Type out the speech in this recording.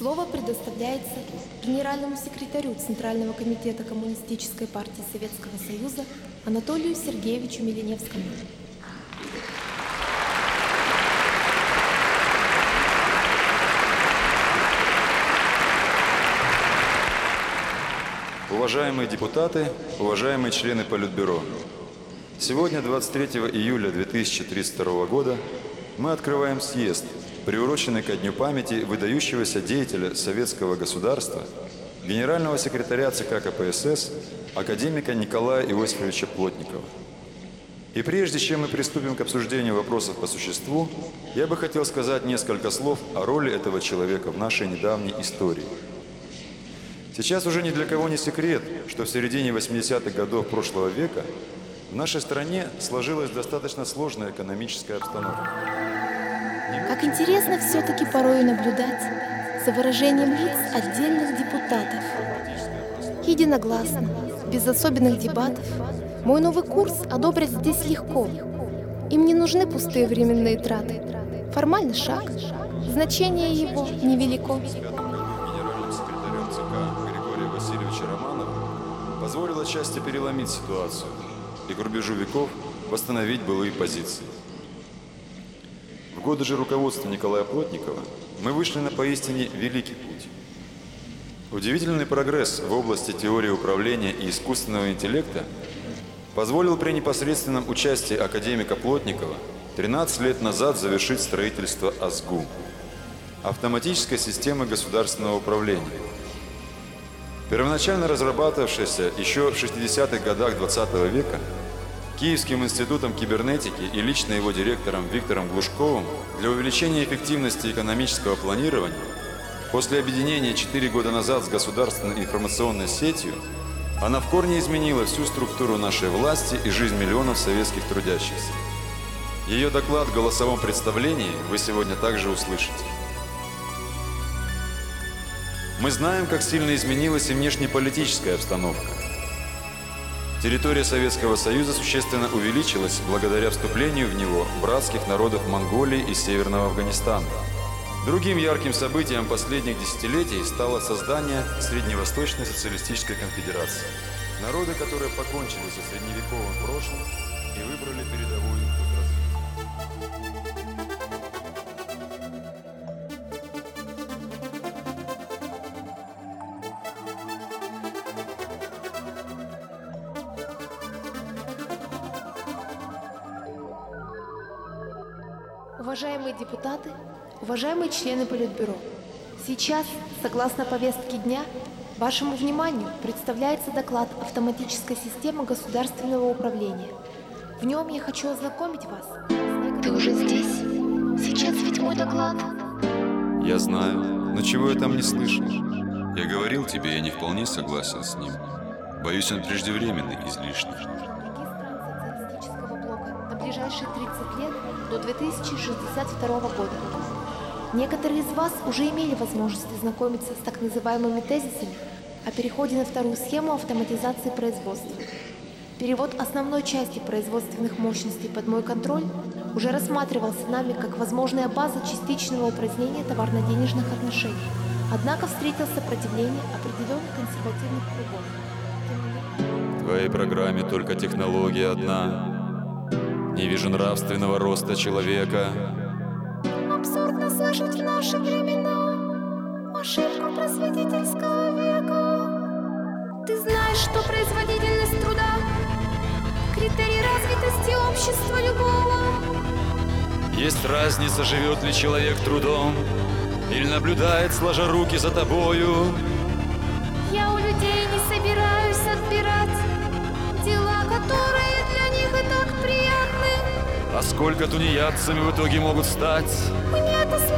Слово предоставляется генеральному секретарю Центрального комитета Коммунистической партии Советского Союза Анатолию Сергеевичу Миленевскому. Уважаемые депутаты, уважаемые члены Политбюро, сегодня, 23 июля 2032 года, мы открываем съезд, приуроченный ко Дню памяти выдающегося деятеля советского государства, генерального секретаря ЦК КПСС, академика Николая Иосифовича Плотникова. И прежде чем мы приступим к обсуждению вопросов по существу, я бы хотел сказать несколько слов о роли этого человека в нашей недавней истории. Сейчас уже ни для кого не секрет, что в середине 80-х годов прошлого века в нашей стране сложилась достаточно сложная экономическая обстановка. Как интересно все-таки порой наблюдать за выражением лиц отдельных депутатов. Единогласно, без особенных дебатов, мой новый курс одобрят здесь легко. Им не нужны пустые временные траты. Формальный шаг, значение его невелико. Позволил отчасти переломить ситуацию и к рубежу веков восстановить былые позиции. В годы же руководства Николая Плотникова мы вышли на поистине великий путь. Удивительный прогресс в области теории управления и искусственного интеллекта позволил при непосредственном участии академика Плотникова 13 лет назад завершить строительство АСГУ – автоматической системы государственного управления. Первоначально разрабатывавшаяся еще в 60-х годах 20 века Киевским институтом кибернетики и лично его директором Виктором Глушковым для увеличения эффективности экономического планирования, после объединения 4 года назад с государственной информационной сетью, она в корне изменила всю структуру нашей власти и жизнь миллионов советских трудящихся. Ее доклад в голосовом представлении вы сегодня также услышите. Мы знаем, как сильно изменилась и внешнеполитическая обстановка. Территория Советского Союза существенно увеличилась благодаря вступлению в него братских народов Монголии и Северного Афганистана. Другим ярким событием последних десятилетий стало создание Средневосточной социалистической конфедерации. Народы, которые покончили со средневековым прошлым и выбрали передовую путь развития. Уважаемые депутаты, уважаемые члены Политбюро, сейчас, согласно повестке дня, вашему вниманию представляется доклад «Автоматическая система государственного управления». В нем я хочу ознакомить вас с некоторыми... Ты уже здесь? Сейчас ведь мой доклад. Я знаю, но чего я там не слышал? Я говорил тебе, я не вполне согласен с ним. Боюсь, он преждевременный, излишний. Социалистического блока на ближайшие 30 лет до 2062 года. Некоторые из вас уже имели возможность ознакомиться с так называемыми тезисами о переходе на вторую схему автоматизации производства. Перевод основной части производственных мощностей под мой контроль уже рассматривался нами как возможная база частичного упразднения товарно-денежных отношений, однако встретил сопротивление определенных консервативных кругов. В твоей программе только технология одна. Не вижу нравственного роста человека. Абсурдно слышать в наши времена ошибку просветительского века. Ты знаешь, что производительность труда — критерий развитости общества любого. Есть разница, живет ли человек трудом или наблюдает, сложа руки за тобою. Я у людей не собираюсь отбирать дела, которые для них и так приятны. А сколько тунеядцами в итоге могут стать? Мне это